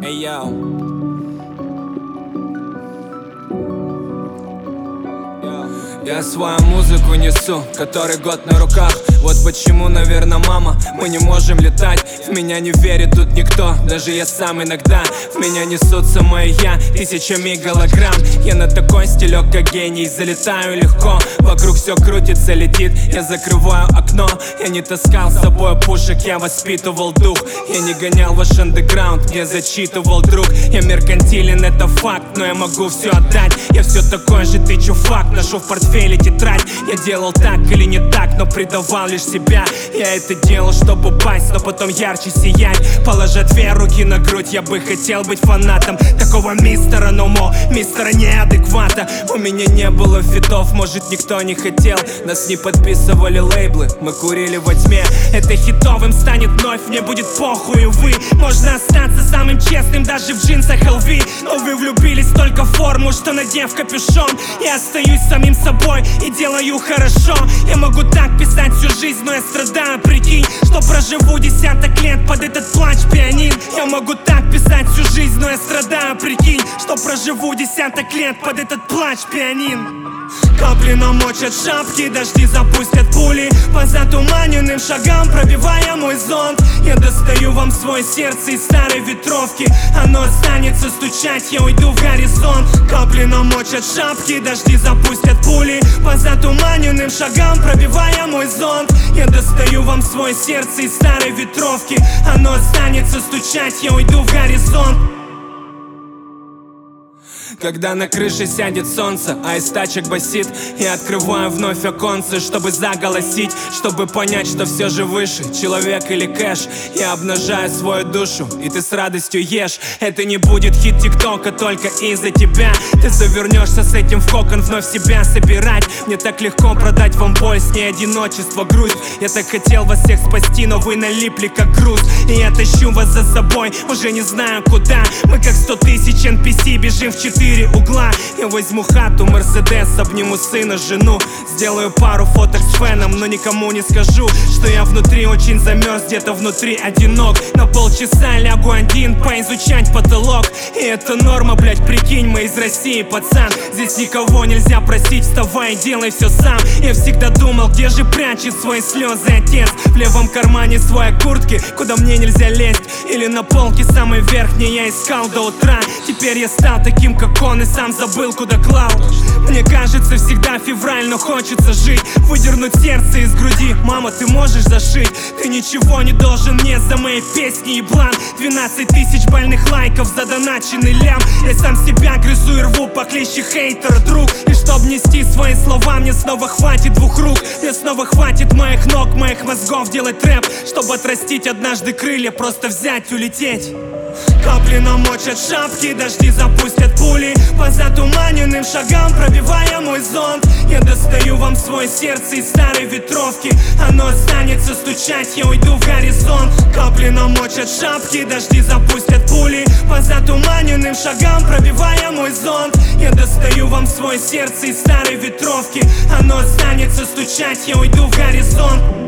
Эй, йоу. Я свою музыку несу, который год на руках. Вот почему, наверное, мама, мы не можем летать. В меня не верит тут никто, даже я сам иногда. В меня несутся мои я, тысячами голограмм. Я на такой стилек, как гений, залетаю легко. Вокруг все крутится, летит, я закрываю окно. Я не таскал с собой пушек, я воспитывал дух. Я не гонял ваш андеграунд, я зачитывал друг. Я меркантилен, это факт, но я могу все отдать. Я все такой же, ты чувак, ношу в портфеле тетрадь. Я делал так или не так, но предавал лишь себя. Я это делал, чтобы упасть, но потом ярче сиять. Положа две руки на грудь, я бы хотел быть фанатом такого мистера Номо, мистера неадеквата. У меня не было фитов, может никто не хотел. Нас не подписывали лейблы, мы курили во тьме. Это хитовым станет вновь, мне будет похуй, увы. Можно остаться самым честным даже в джинсах LV. Но вы влюбились только в форму, что надев капюшон. Я остаюсь самим собой и делаю хорошо. Я могу так писать всю жизнь, но я страдаю, прикинь, что проживу десяток лет под этот плач пианин. Я могу так писать всю жизнь, но я страдаю, прикинь, что проживу десяток лет под этот плач пианин. Капли намочат шапки, дожди запустят пули по затуманенным шагам, пробивая мой зонт. Я достаю вам свое сердце из старой ветровки. Оно останется стучать, я уйду в горизонт. Капли намочат шапки, дожди запустят пули по затуманенным шагам, пробивая мой зонт. Я достаю вам свое сердце из старой ветровки. Оно останется стучать, я уйду в горизонт. Когда на крыше сядет солнце, а из тачек басит, я открываю вновь оконце, чтобы заголосить, чтобы понять, что все же выше человек или кэш. Я обнажаю свою душу, и ты с радостью ешь. Это не будет хит ТикТока только из-за тебя. Ты завернешься с этим в кокон, вновь себя собирать. Мне так легко продать вам боль, с ней одиночество, грусть. Я так хотел вас всех спасти, но вы налипли как груз. И я тащу вас за собой, уже не знаю куда. Мы как 100 тысяч NPC, бежим в 4 угла. Я возьму хату, Мерседес, обниму сына, жену. Сделаю пару фоток с феном, но никому не скажу, что я внутри очень замерз, где-то внутри одинок. На полчаса лягу один, поизучать потолок. И это норма, блять, прикинь, мы из России, пацан. Здесь никого нельзя просить, вставай и делай все сам. Я всегда думал, где же прячет свои слезы отец. В левом кармане своей куртки, куда мне нельзя лезть. Или на полке самой верхней я искал до утра. Теперь я стал таким, как он, и сам забыл, куда клал. Мне кажется, всегда февраль, но хочется жить. Выдернуть сердце из груди, мама, ты можешь зашить. Ты ничего не должен мне за мои песни, еблан. 12 тысяч больных лайков, задоначенный лям. Я сам себя грызу и рву похлеще хейтера, друг. И чтоб нести свои слова, мне снова хватит двух рук. Мне снова хватит моих ног, моих мозгов делать рэп. Чтобы отрастить однажды крылья, просто взять, улететь. Капли намочат шапки, дожди запустят пули по затуманенным шагам, пробивая мой зонт. Я достаю вам свое сердце из старой ветровки. Оно останется стучать, я уйду в горизонт. Капли намочат шапки, дожди запустят пули по затуманенным шагам, пробивая мой зонт. Я достаю вам свое сердце из старой ветровки. Оно останется стучать, я уйду в горизонт.